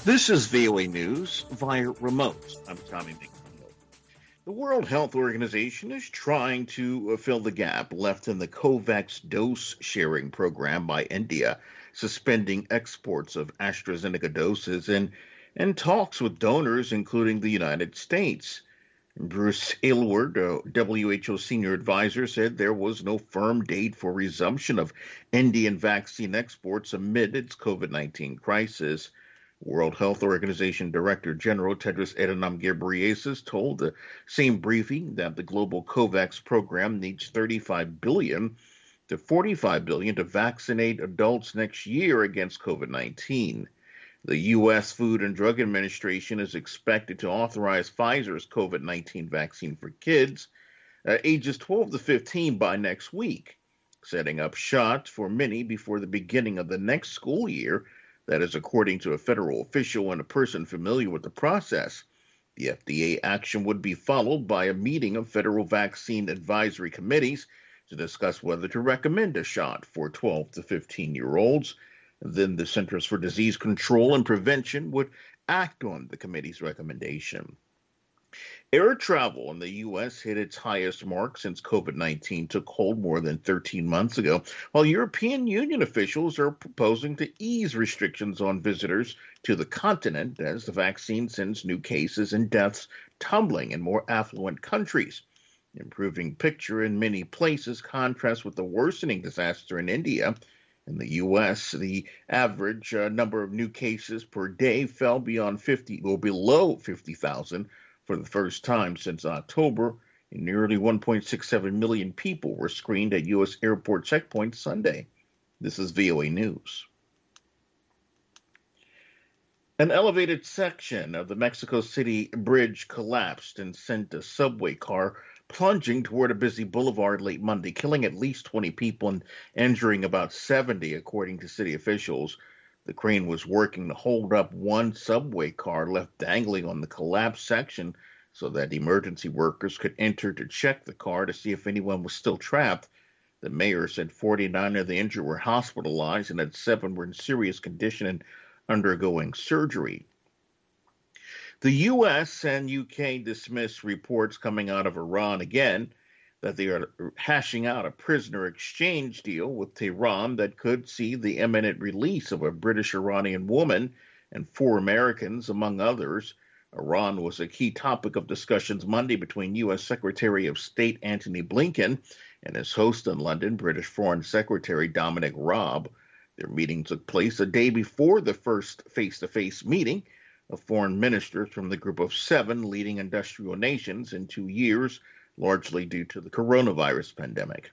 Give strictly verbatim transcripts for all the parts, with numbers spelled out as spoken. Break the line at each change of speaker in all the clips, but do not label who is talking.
This is V O A News via remote. I'm Tommy McNeil. The World Health Organization is trying to fill the gap left in the COVAX dose sharing program by India, suspending exports of AstraZeneca doses and, and talks with donors, including the United States. Bruce Aylward, a W H O senior advisor, said there was no firm date for resumption of Indian vaccine exports amid its COVID nineteen crisis. World Health Organization Director General Tedros Adhanom Ghebreyesus told the same briefing that the global COVAX program needs thirty-five billion dollars to forty-five billion dollars to vaccinate adults next year against COVID nineteen. The U S Food and Drug Administration is expected to authorize Pfizer's COVID nineteen vaccine for kids uh, ages twelve to fifteen by next week, setting up shots for many before the beginning of the next school year. That is according to a federal official and a person familiar with the process. The F D A action would be followed by a meeting of federal vaccine advisory committees to discuss whether to recommend a shot for twelve to fifteen-year-olds. Then the Centers for Disease Control and Prevention would act on the committee's recommendation. Air travel in the U S hit its highest mark since COVID nineteen took hold more than thirteen months ago, while European Union officials are proposing to ease restrictions on visitors to the continent as the vaccine sends new cases and deaths tumbling in more affluent countries. Improving picture in many places contrasts with the worsening disaster in India. In the U S, the average uh, number of new cases per day fell beyond fifty, or below fifty thousand for the first time since October, and nearly one point six seven million people were screened at U S airport checkpoints Sunday. This is V O A News. An elevated section of the Mexico City Bridge collapsed and sent a subway car plunging toward a busy boulevard late Monday, killing at least twenty people and injuring about seventy, according to city officials. The crane was working to hold up one subway car left dangling on the collapsed section so that emergency workers could enter to check the car to see if anyone was still trapped. The mayor said forty-nine of the injured were hospitalized and that seven were in serious condition and undergoing surgery. The U S and U K dismissed reports coming out of Iran again that they are hashing out a prisoner exchange deal with Tehran that could see the imminent release of a British-Iranian woman and four Americans, among others. Iran was a key topic of discussions Monday between U S Secretary of State Antony Blinken and his host in London, British Foreign Secretary Dominic Raab. Their meeting took place a day before the first face-to-face meeting of foreign ministers from the group of seven leading industrial nations in two years, largely due to the coronavirus pandemic.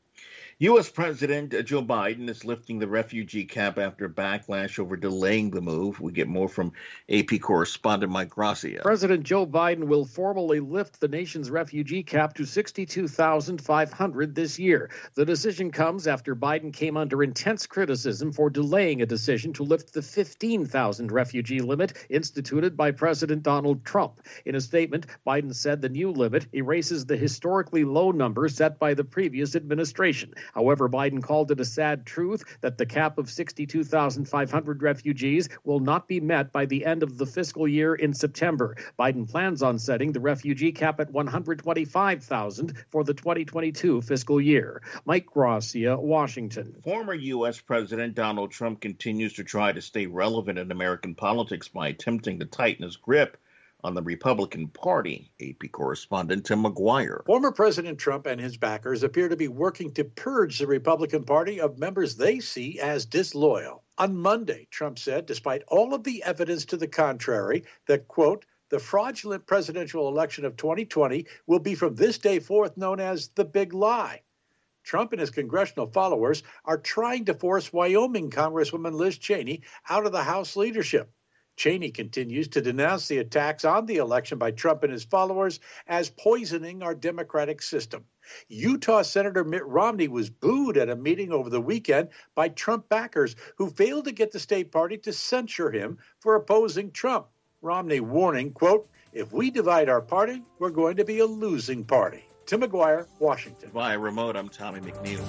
U S President Joe Biden is lifting the refugee cap after backlash over delaying the move. We get more from A P correspondent Mike Gracia.
President Joe Biden will formally lift the nation's refugee cap to sixty-two thousand five hundred this year. The decision comes after Biden came under intense criticism for delaying a decision to lift the fifteen thousand refugee limit instituted by President Donald Trump. In a statement, Biden said the new limit erases the historically low number set by the previous administration. However, Biden called it a sad truth that the cap of sixty-two thousand five hundred refugees will not be met by the end of the fiscal year in September. Biden plans on setting the refugee cap at one hundred twenty-five thousand for the twenty twenty-two fiscal year. Mike Gracia, Washington.
Former U S President Donald Trump continues to try to stay relevant in American politics by attempting to tighten his grip on the Republican Party. A P correspondent Tim McGuire.
Former President Trump and his backers appear to be working to purge the Republican Party of members they see as disloyal. On Monday, Trump said, despite all of the evidence to the contrary, that, quote, the fraudulent presidential election of twenty twenty will be from this day forth known as the big lie. Trump and his congressional followers are trying to force Wyoming Congresswoman Liz Cheney out of the House leadership. Cheney continues to denounce the attacks on the election by Trump and his followers as poisoning our democratic system. Utah Senator Mitt Romney was booed at a meeting over the weekend by Trump backers who failed to get the state party to censure him for opposing Trump. Romney warning, quote, if we divide our party, we're going to be a losing party. Tim McGuire, Washington.
Via remote, I'm Tommy McNeil.